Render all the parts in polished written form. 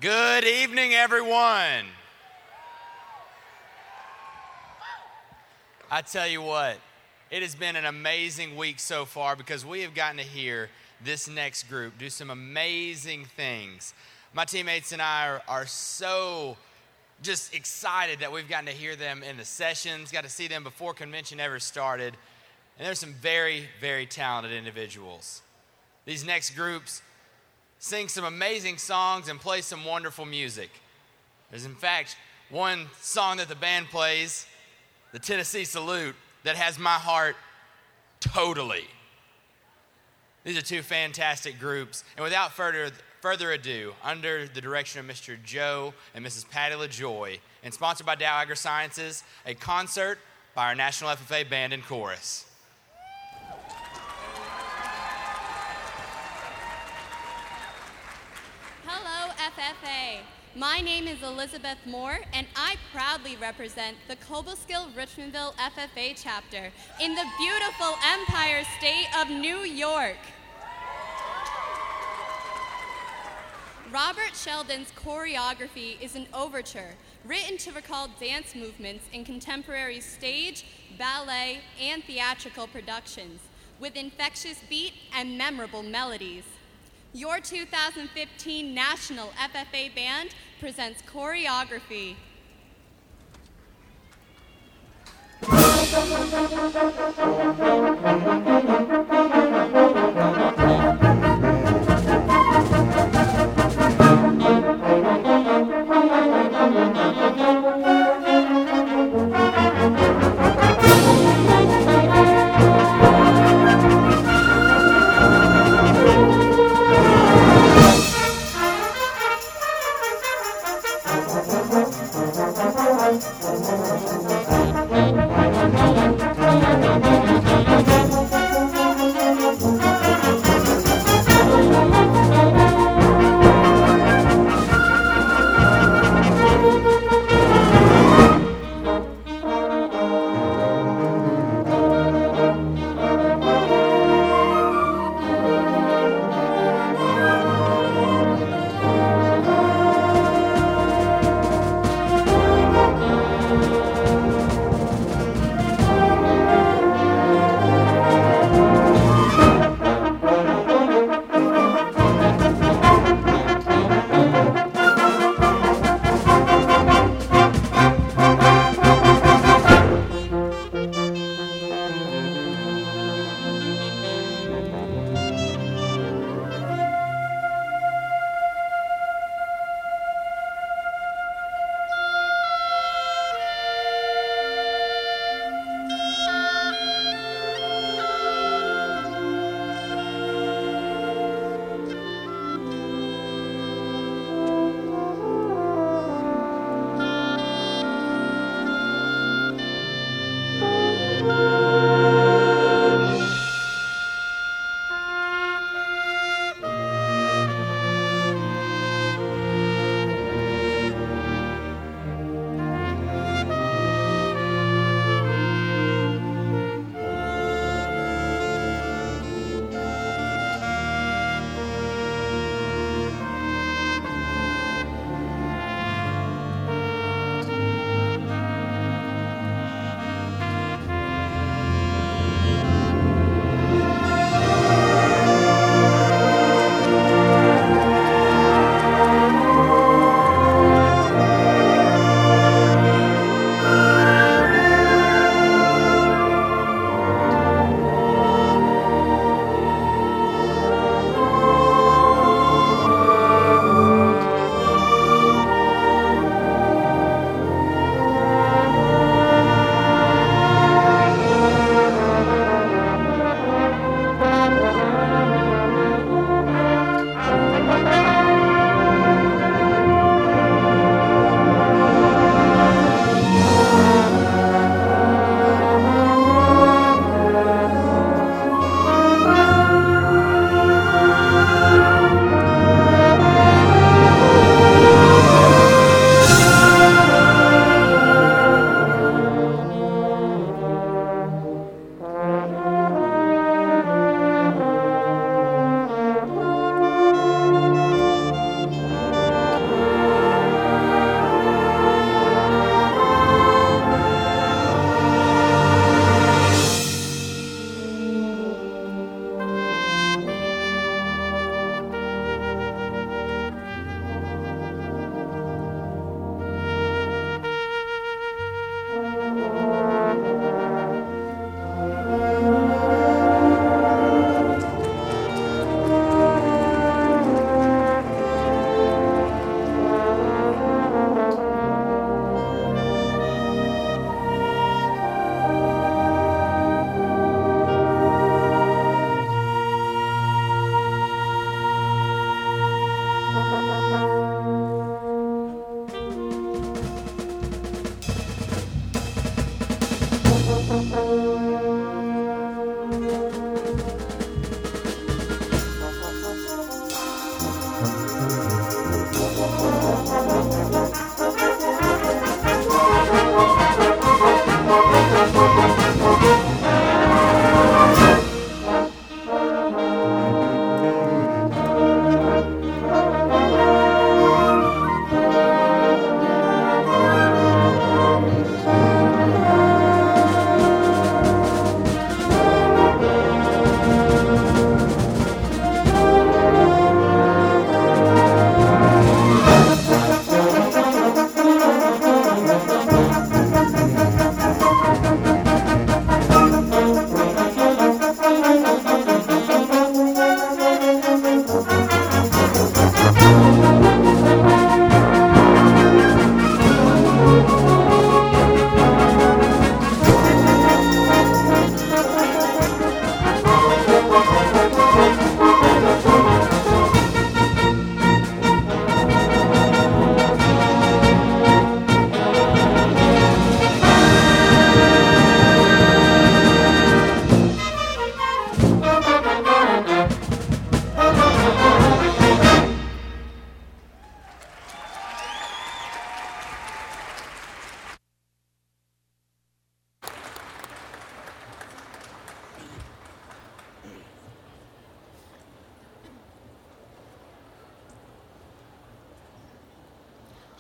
Good evening, everyone. I tell you what, it has been an amazing week so far because we have gotten to hear this next group do some amazing things. My teammates and I are so just excited that we've gotten to hear them in the sessions, got to see them before convention ever started. And there's some very, very talented individuals. These next groups sing some amazing songs and play some wonderful music. There's in fact one song that the band plays, the Tennessee Salute, that has my heart totally. These are two fantastic groups. And without further ado, under the direction of Mr. Joe and Mrs. Patty LaJoy, and sponsored by Dow AgriSciences, a concert by our National FFA Band and Chorus. Hello, FFA. My name is Elizabeth Moore, and I proudly represent the Cobleskill-Richmondville FFA chapter in the beautiful Empire State of New York. Robert Sheldon's choreography is an overture written to recall dance movements in contemporary stage, ballet, and theatrical productions with infectious beat and memorable melodies. Your 2015 National FFA Band presents choreography.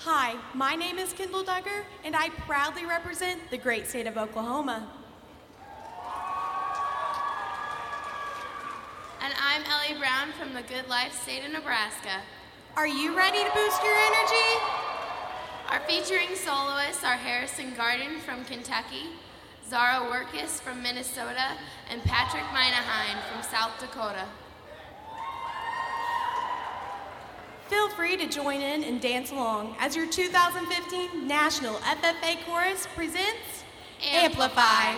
Hi, my name is Kendall Duggar, and I proudly represent the great state of Oklahoma. And I'm Ellie Brown from the Good Life state of Nebraska. Are you ready to boost your energy? Our featuring soloists are Harrison Garden from Kentucky, Zara Workis from Minnesota, and Patrick Minaheim from South Dakota. Feel free to join in and dance along as your 2015 National FFA Chorus presents Amplify.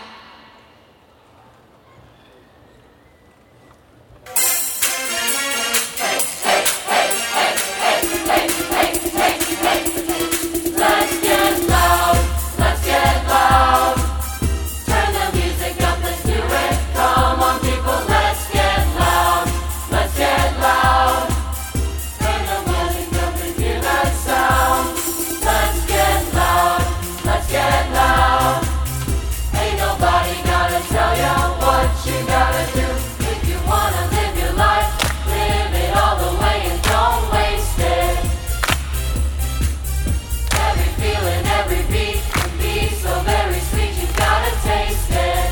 Let's get loud, let's get loud. Turn the music up, let's do it. Come on people, let's get loud, let's get loud. Turn the music up and hear that sound. Let's get loud, let's get loud. Ain't nobody gotta tell ya what you gotta do. If you wanna live your life, live it all the way and don't waste it. Every feeling, every beat can be so very sweet. You gotta taste it.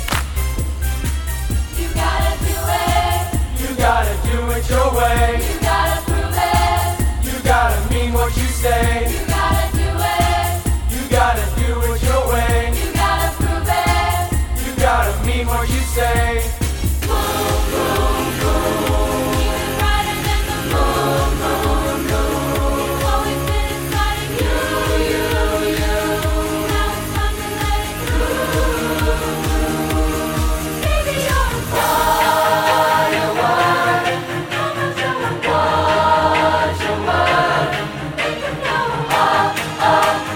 You gotta do it. You gotta do it your way. You gotta prove it. You gotta mean what you say. You gotta do it. You gotta do it your way. You gotta prove it. You gotta mean what you say. Boom, boom, boom. Even brighter than the moon, moon, moon. It's always been inside of you, you, you. Now it's time to let it through. Baby, you're a firework. Come on, show 'em what you're worth. Make 'em know, shoot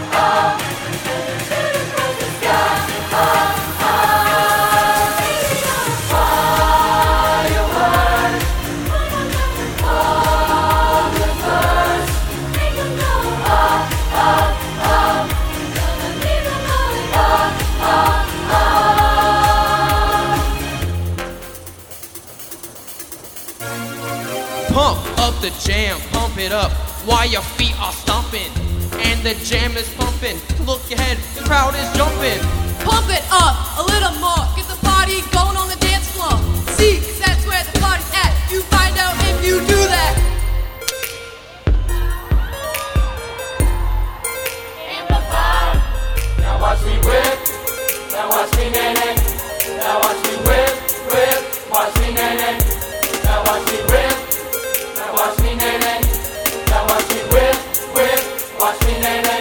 across the sky, baby, you're a firework. Come on, show 'em all the first. Make 'em know, gonna leave 'em Pump up the jam, pump it up while your feet are stomping. And the jam is pumping. Look ahead, the crowd is jumping. Pump it up a little more. Get the party going on the dance floor. See, 'cause that's where the party's at. You find out if you do that. amplify. Now watch me whip. Now watch me nay-nay. Now watch me whip, whip. Watch me nay-nay. Now watch me whip. Now watch me nay-nay. Now watch me whip, whip. Watch me nay-nay.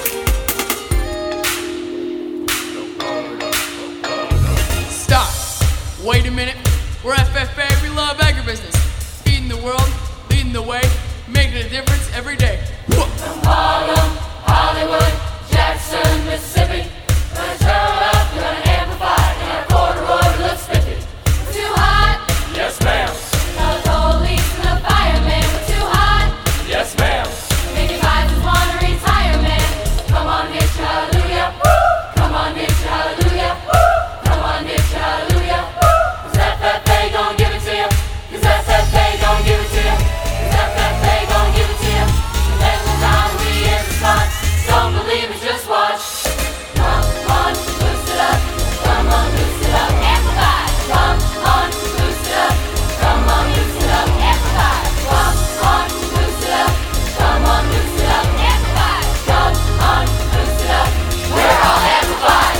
Stop. Wait a minute. We're FFA. We love agribusiness. Feeding the world, leading the way, making a difference every day. Harlem, Hollywood, Jackson, Mississippi. Gonna turn up, gonna amplify, and our corduroy looks spiffy. We're too hot. Yes, ma'am. The police and the firemen. We're too hot. Yes, ma'am. Making vibes wanna retire, man. Come on, hit your hallelujah. Come on, hit your hallelujah. Come on, hit your hallelujah. 'Cause FFA gon' give it to you. 'Cause FFA gon' give it to you. 'Cause FFA gon' give it to you. And every time we in the spot, don't believe it, just watch. Come on, boost it up. Come on, boost it up. Amplify. Come on, boost it up. Come on, boost it up. Amplify. Come on, boost it up. Come on, boost it up. Amplify. Come on, boost it up. We're all amplified.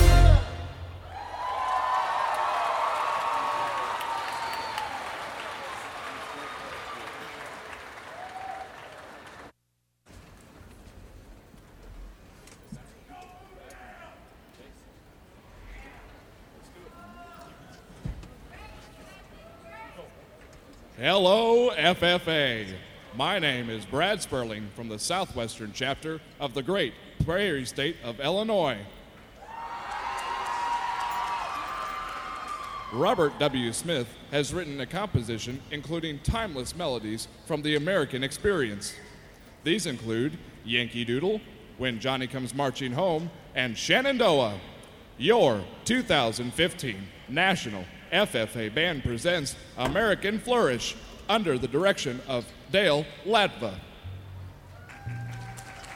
Hello, FFA. My name is Brad Sperling from the Southwestern chapter of the great Prairie State of Illinois. Robert W. Smith has written a composition including timeless melodies from the American experience. These include Yankee Doodle, When Johnny Comes Marching Home, and Shenandoah. Your 2015 National FFA Band presents American Flourish under the direction of Dale Latva.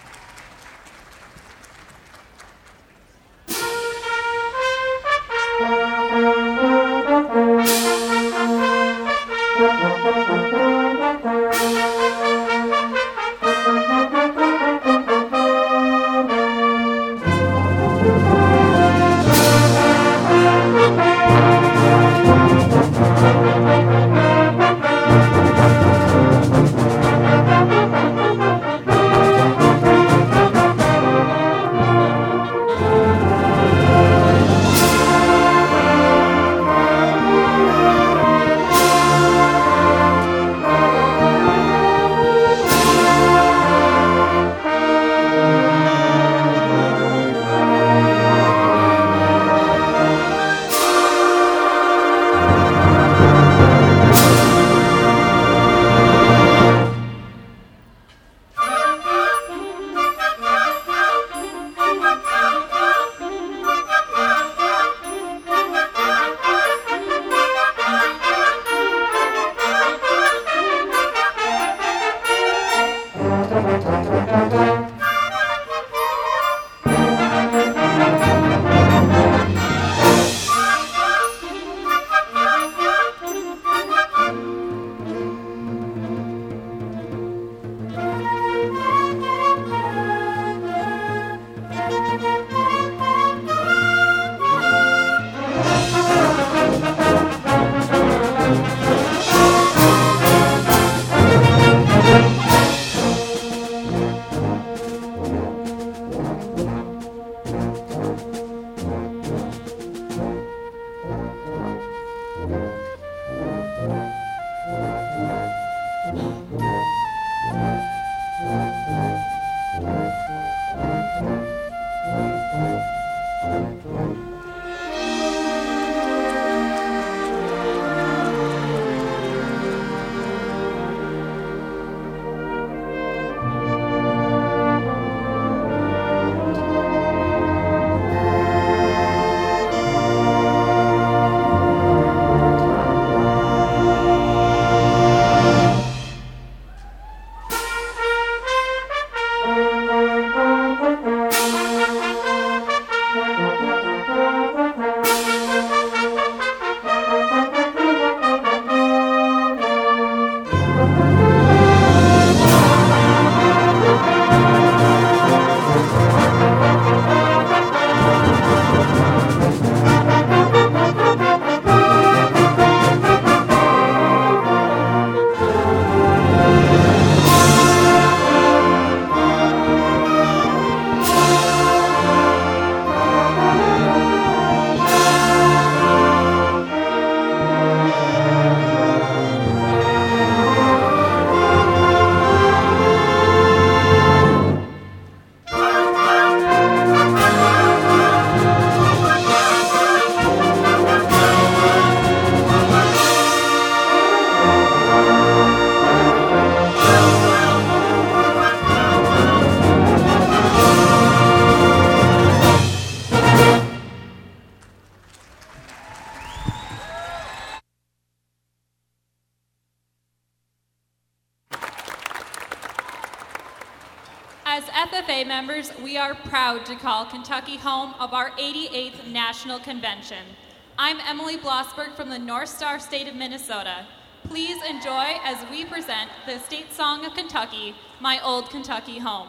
As FFA members, we are proud to call Kentucky home of our 88th National Convention. I'm Emily Blossberg from the North Star State of Minnesota. Please enjoy as we present the state song of Kentucky, My Old Kentucky Home.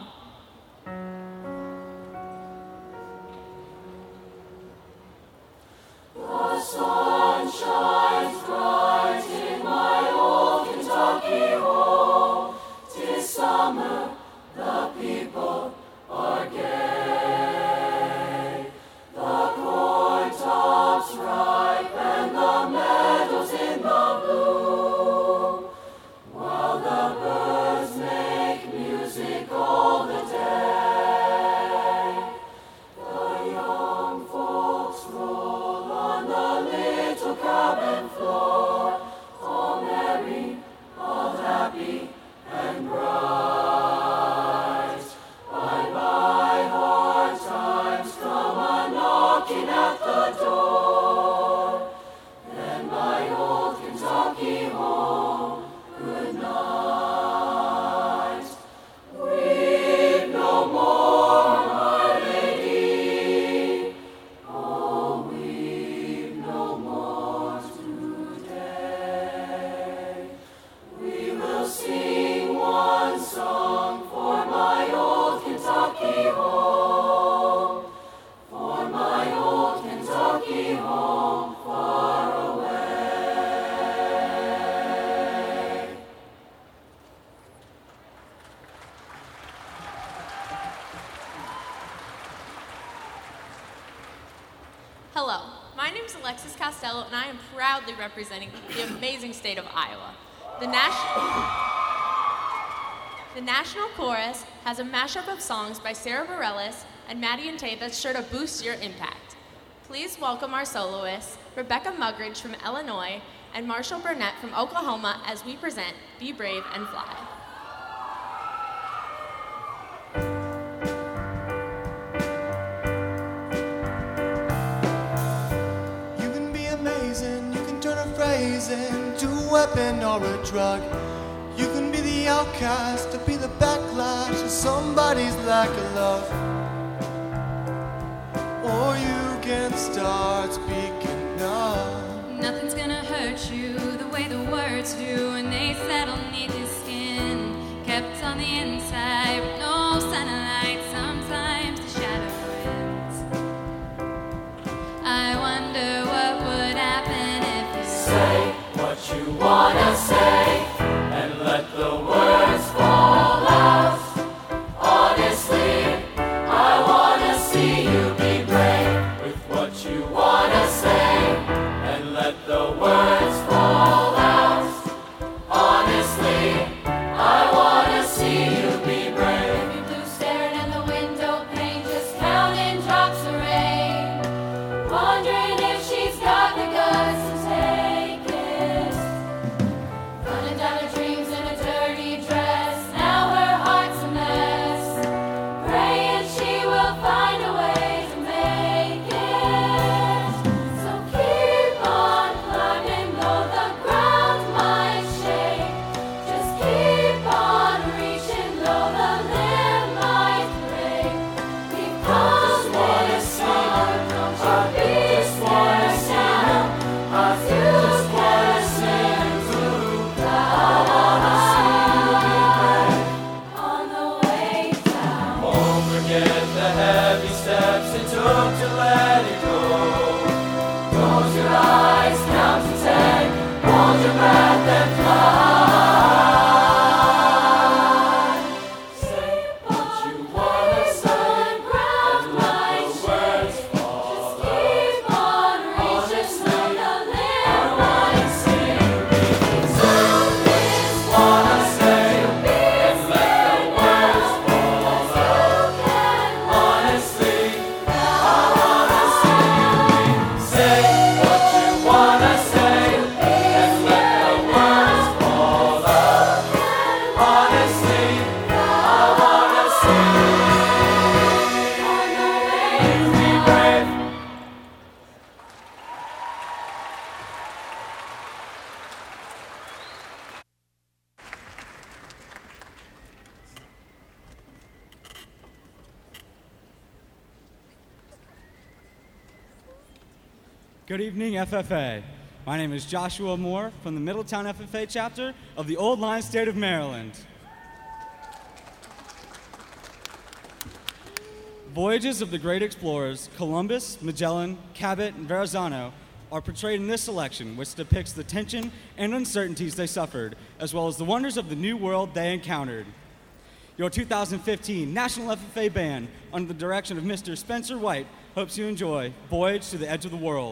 The sun shines bright in my old Kentucky home. 'Tis summer, the people are gay. The corn tops ripe and the meadows in the bloom, while the birds make music all the day. The young folks roll on the little cabin floor, all merry, all happy and bright. Bye-bye hard times come a-knocking at the door. Then my old Kentucky home, good night. Weep no more, my lady. Oh, weep no more today. We will sing one song for my old Kentucky home, for my old Kentucky home far away. Hello, my name is Alexis Costello, and I am proudly representing the amazing state of Iowa. The National Chorus has a mashup of songs by Sarah Bareilles and Maddie and Tay that's sure to boost your impact. Please welcome our soloists, Rebecca Mugridge from Illinois and Marshall Burnett from Oklahoma, as we present Be Brave and Fly. You can be amazing, you can turn a phrase into a weapon or a drug. You can be the outcast or be the backlash. somebody's lack of love. Or you can start speaking up. Nothing's gonna hurt you the way the words do, and they settle neath your skin. Kept on the inside with no sunlight, sometimes the shadow wins. I wonder what would happen if you say what you wanna say and let the words fall out. Honestly, I wanna see you be brave with what you wanna say and let the words fall out. Honestly, I wanna see you be brave. Baby blue staring in the window pane, just counting drops of rain, wondering if she's got the guts to take it. Running down her dreams in a dirty dress, now her heart's a mess. Praying she will find a way to make it. So keep on climbing, though the ground might shake. Just keep on reaching, though the limb might break. We've come this far, don't you be scared now, 'cause you can sing through on the way down. Won't forget the heavy steps it took to let it go. Close your eyes, count to 10, hold your breath and fly. Say what you wanna say, and let the words fall out. Keep on reaching, though the limb I wanna see you be wanna say and let the words fall out. Honestly, I wanna see you be. Say what you wanna say and let the words fall out. Honestly, I wanna see you be brave. Good evening, FFA. My name is Joshua Moore from the Middletown FFA chapter of the Old Line State of Maryland. Voyages of the great explorers Columbus, Magellan, Cabot, and Verrazano are portrayed in this selection, which depicts the tension and uncertainties they suffered, as well as the wonders of the new world they encountered. Your 2015 National FFA Band, under the direction of Mr. Spencer White, hopes you enjoy Voyage to the Edge of the World.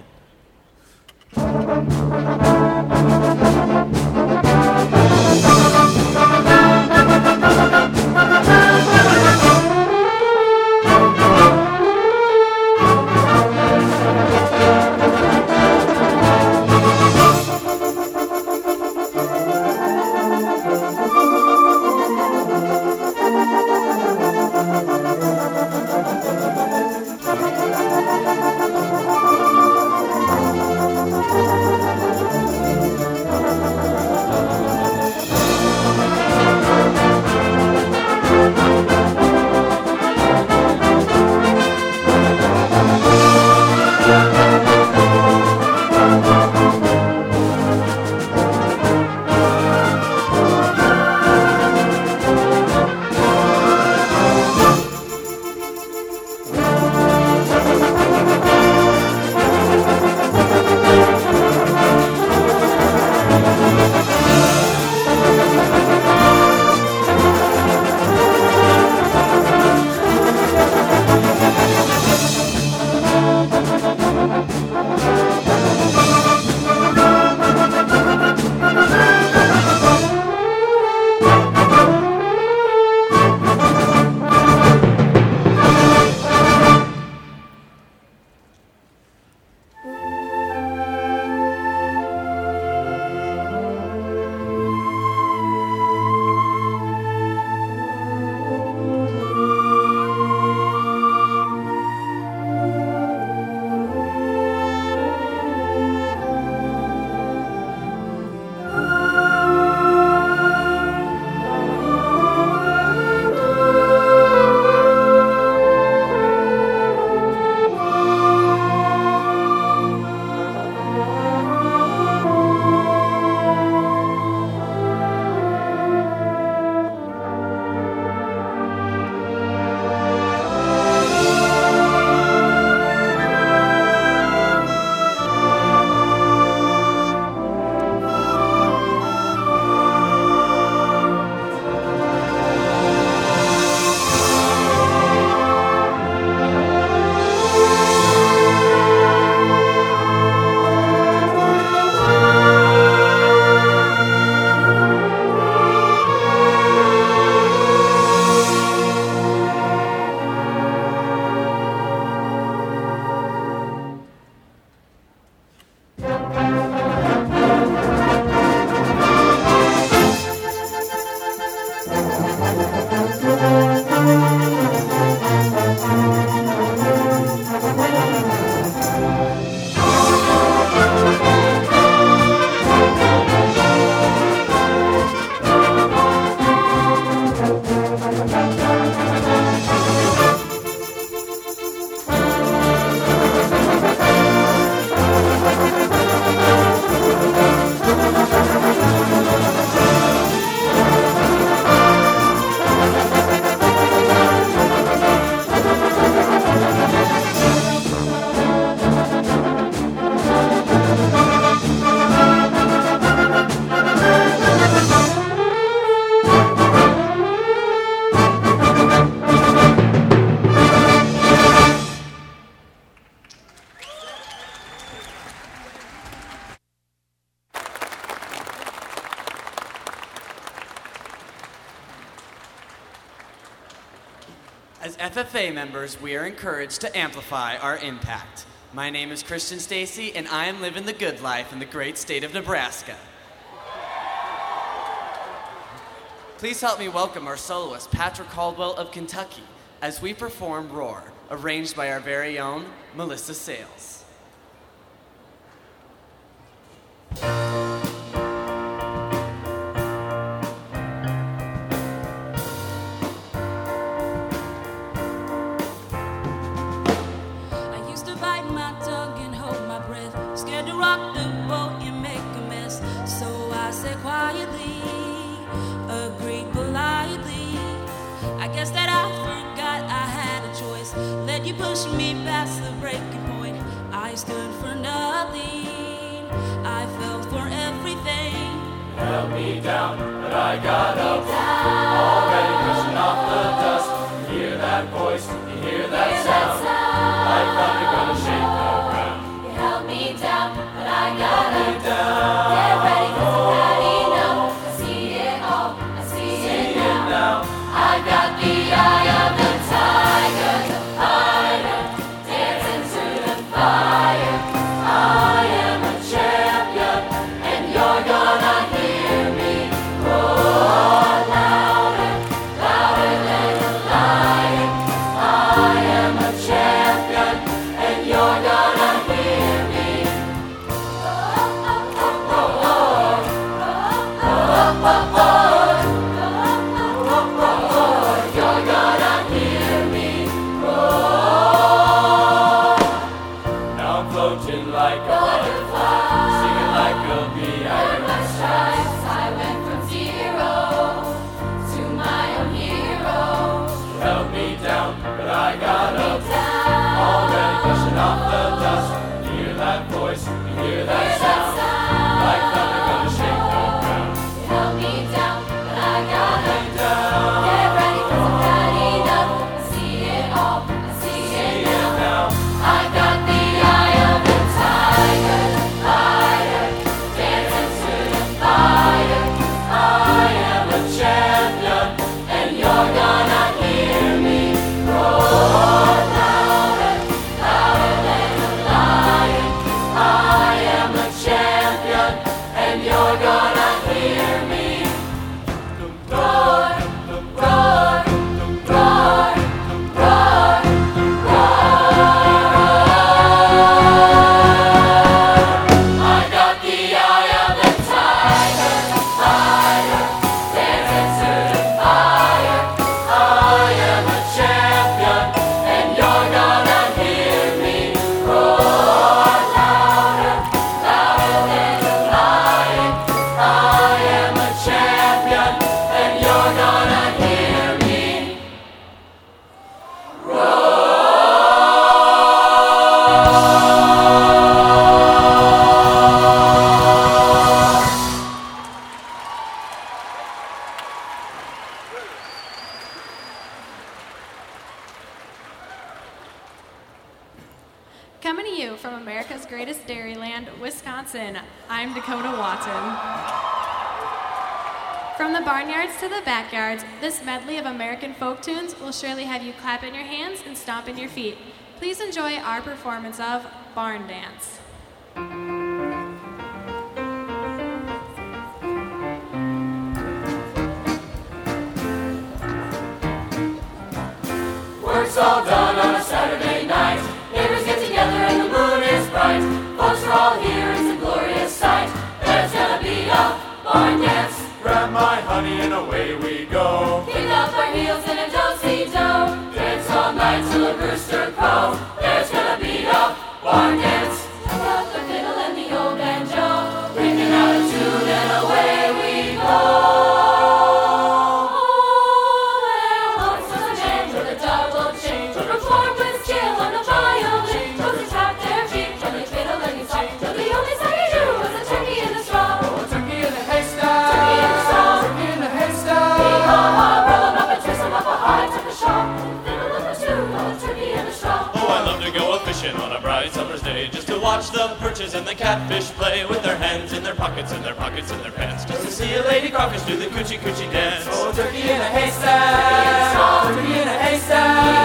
As FFA members, we are encouraged to amplify our impact. My name is Christian Stacy, and I am living the good life in the great state of Nebraska. Please help me welcome our soloist, Patrick Caldwell of Kentucky, as we perform Roar, arranged by our very own Melissa Sales. You pushed me past the breaking point. I stood for nothing. I fell for everything. Held me down, but I got up. Already pushing off the dust. You hear that voice, you hear that sound. Like thunder gonna shake the ground. You held me down, but I got up. Get ready, 'cause I've had enough. I see it all, I see it now. I got the eye of the tiger, the fighter, dancing through the fire. I am a champion, and you're gonna hear me roar louder, louder than a lion. I am a champion, and you're gonna hear me roar, roar, roar, roar, roar. You're gonna hear me roar. Now I'm floating like a butterfly, singing like a bee. Earned my stripes, I went from zero to my own hero. You held me down, but I got up. Already pushing off the dust. You hear that voice, you hear that sound. Like thunder gonna shake the ground. You held me down, but I got up. Get ready, 'cause I've had enough. I see it all, I see it now. I got the eye of the tiger, the fighter, dancing through the fire. I am a champion, and you're gonna hear me roar louder, louder than a lion. I am a champion, and you're gonna hear me roar, roar, roar, roar, roar. I got the eye of the tiger, the fighter, dancing through the fire. I am a champion, and you're gonna hear me roar louder, louder than a lion. I am a champion, and you're gonna hear me Coming to you from America's greatest dairyland, Wisconsin, I'm Dakota Watson. From the barnyards to the backyards, this medley of American folk tunes will surely have you clapping your hands and stomping your feet. Please enjoy our performance of Barn Dance. Work's all done on a Saturday night. Neighbors get together and the moon is bright. Folks are all here, it's a glorious sight. There's gonna be a barn dance. Grab my honey and away we go. Kick up our heels in a do-si-do. Dance all night till a rooster crow. There's gonna be a barn dance. Take out the fiddle and the old banjo. Ringing out a tune and away we go. On a bright summer's day, just to watch the perches and the catfish play with their hands in their pockets and their pockets in their pants, just to see a lady crawfish do the coochie coochie dance. Oh, turkey in a haystack, turkey in a haystack.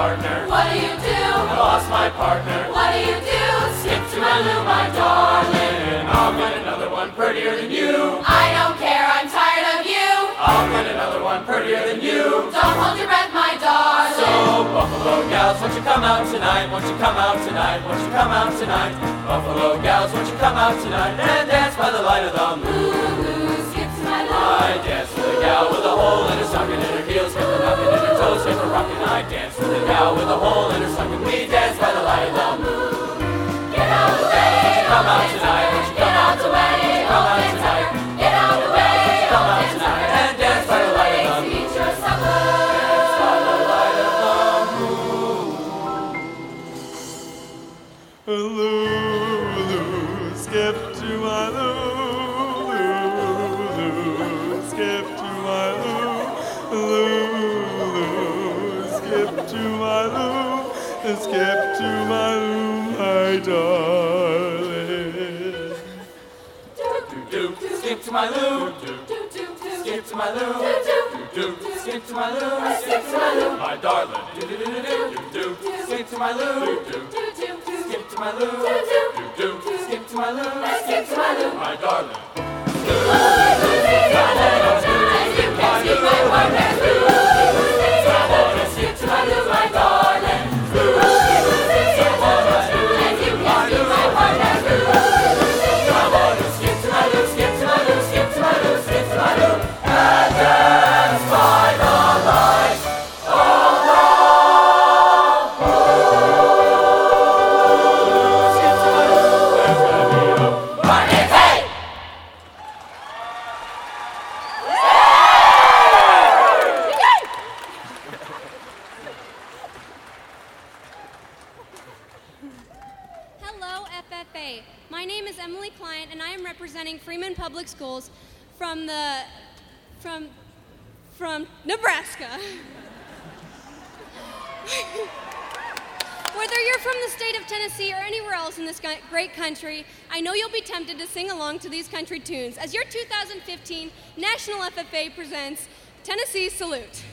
partner. What do you do? I lost my partner. What do you do? Skip to my Lou, my darling. I'll find another one prettier than you. I don't care, I'm tired of you. I'll find another one prettier than you. Don't hold your breath, my darling. So, Buffalo gals, won't you come out tonight? Won't you come out tonight? Won't you come out tonight? Buffalo gals, won't you come out tonight and dance by the light of the moon? Skip to my Lou. I dance with a gal with a hole in her stocking and her heels get the knocking and her toes get the rocking. I dance with a gal with a hole in her stocking. We dance by the light of the moon. Get out of the way. Won't you come out tonight? Won't you come out tonight? Won't you come out tonight? Get out of the way. Won't you come out tonight and dance by the light of the moon? Eat your supper. Dance by the light of the moon. Lou, skip to my Lou, skip to my Lou, skip to my Lou, skip to my Lou, my darling. Skip to my Lou, skip to my Lou, skip to my Lou, skip to my Lou, my darling. Skip to my Lou, skip to my Lou, skip to my Lou, skip to my Lou, my darling. Skip to my Lou, my darling. Hello, FFA. My name is Emily Client, and I am representing Freeman Public Schools from Nebraska. Whether you're from the state of Tennessee or anywhere else in this great country, I know you'll be tempted to sing along to these country tunes as your 2015 National FFA presents Tennessee Salute.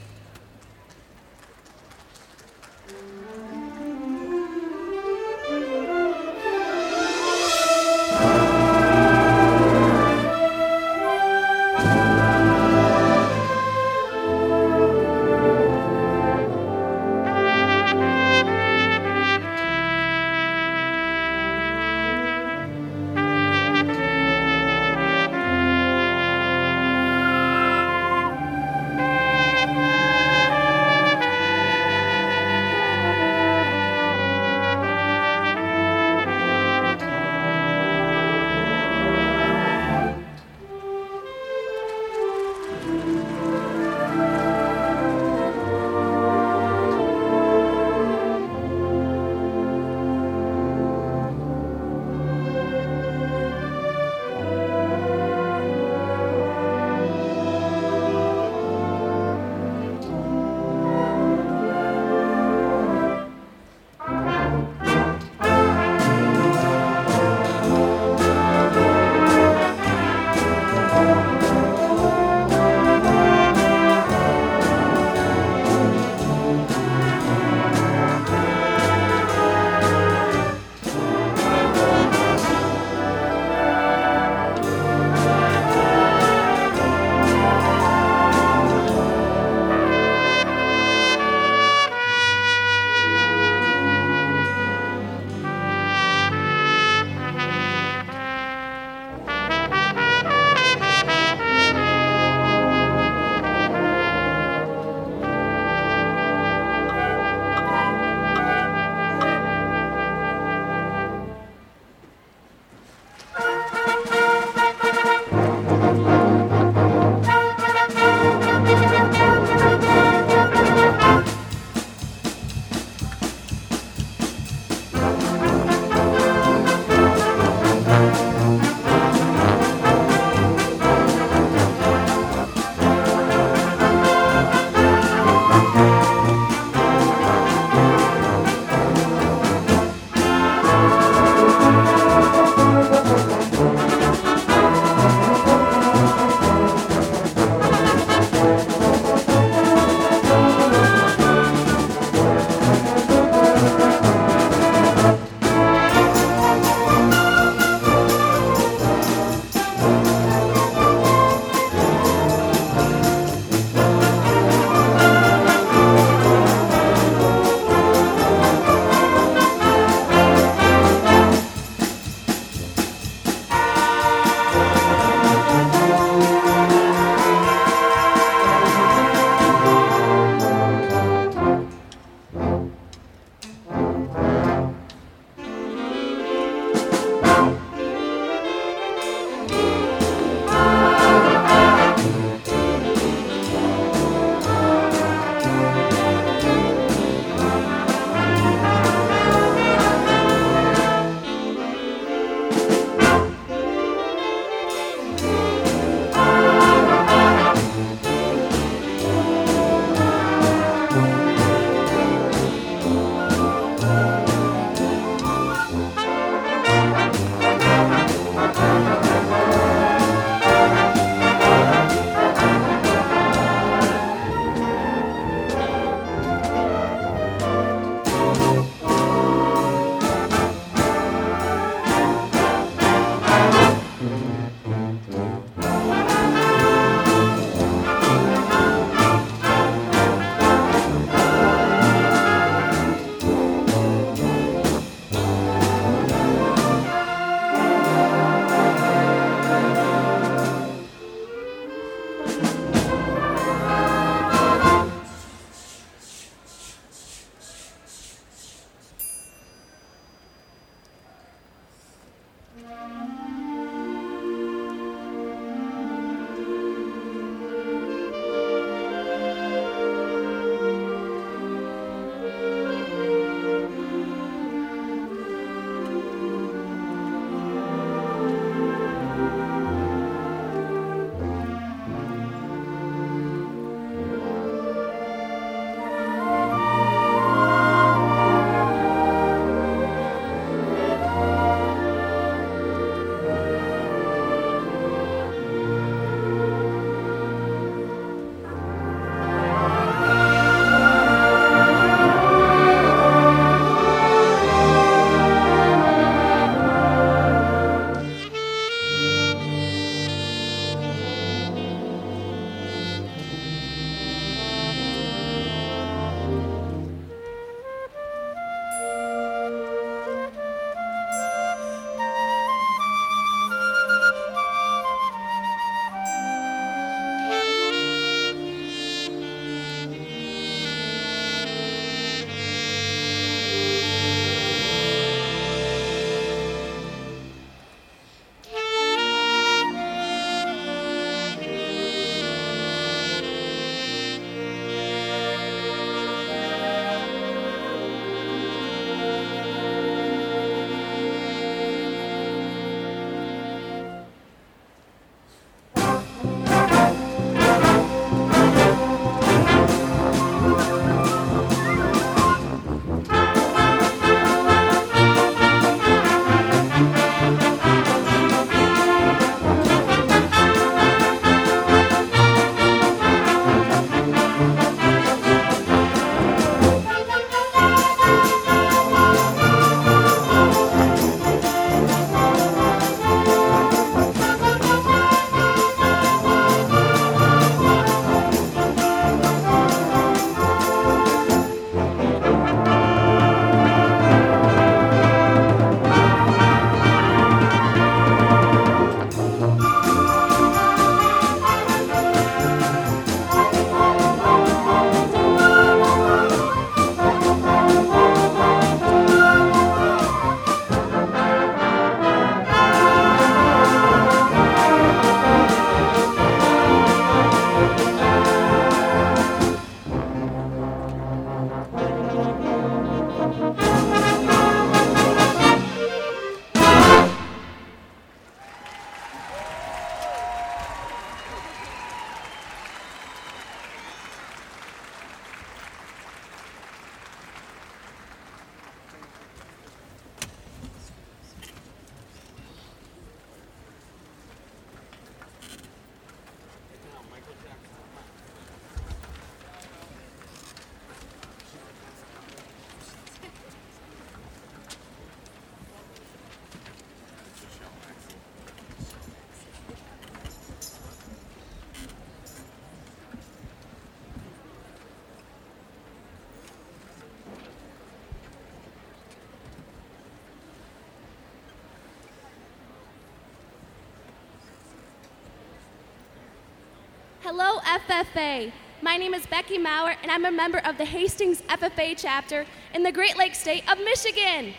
Hello, FFA. My name is Becky Maurer, and I'm a member of the Hastings FFA chapter in the Great Lakes State of Michigan.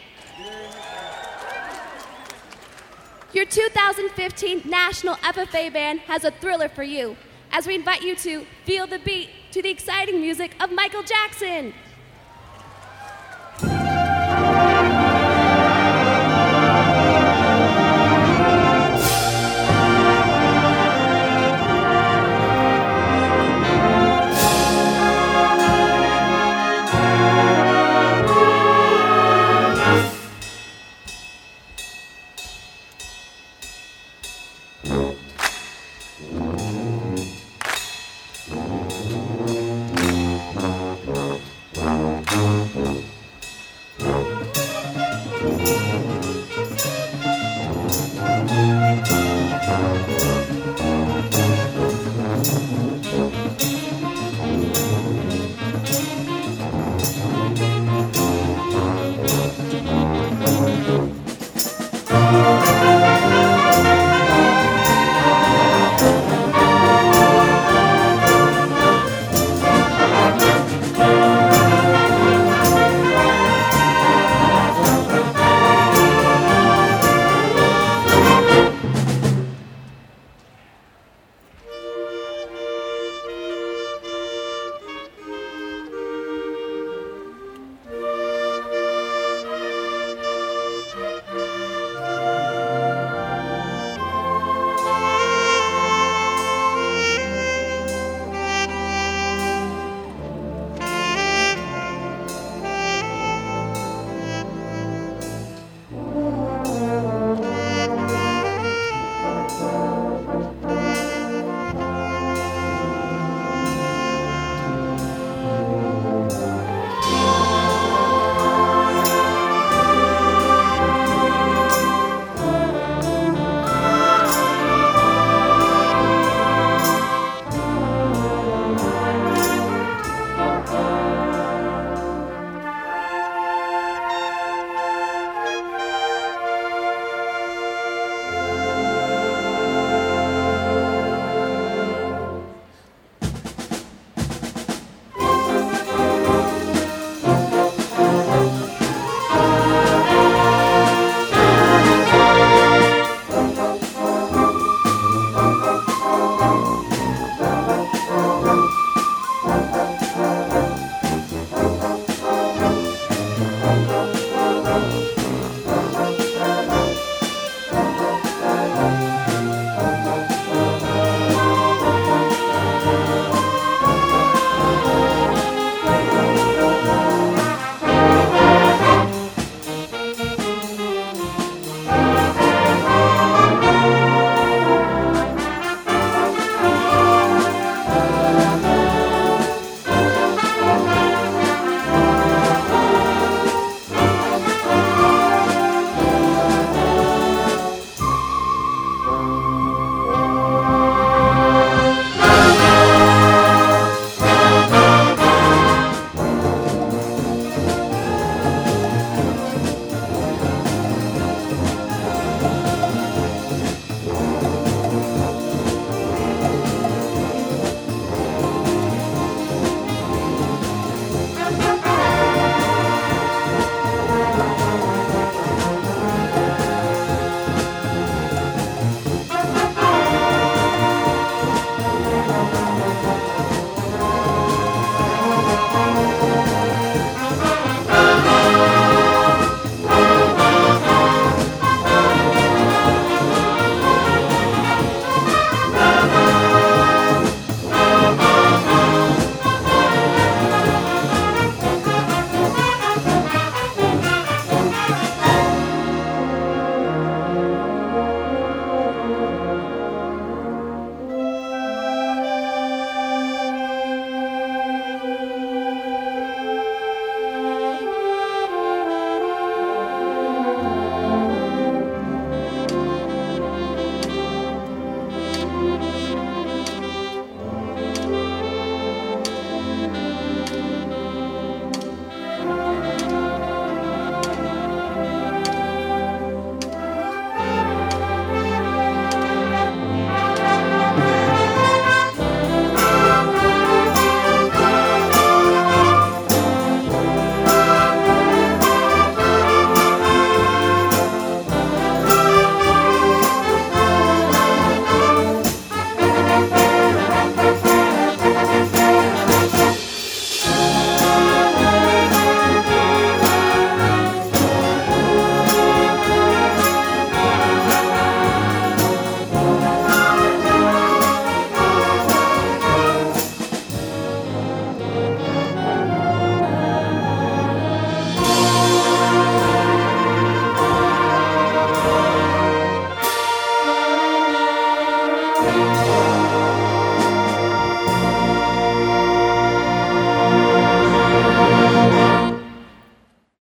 Your 2015 National FFA Band has a thriller for you, as we invite you to feel the beat to the exciting music of Michael Jackson.